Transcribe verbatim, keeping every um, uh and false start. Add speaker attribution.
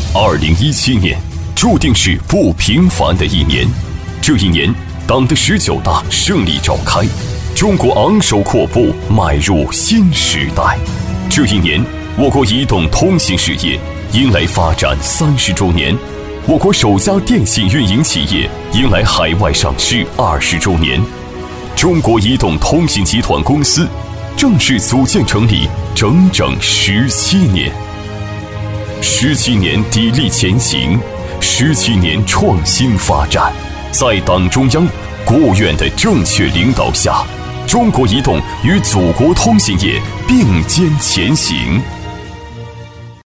Speaker 1: 二零一七年注定是不平凡的一年。这一年，党的十九大胜利召开，中国昂首阔步迈入新时代。这一年，我国移动通信事业迎来发展三十周年，我国首家电信运营企业迎来海外上市二十周年。中国移动通信集团公司正式组建成立整整十七年。十七年砥砺前行，十七年创新发展，在党中央、国务院的正确领导下，中国移动与祖国通信业并肩前行。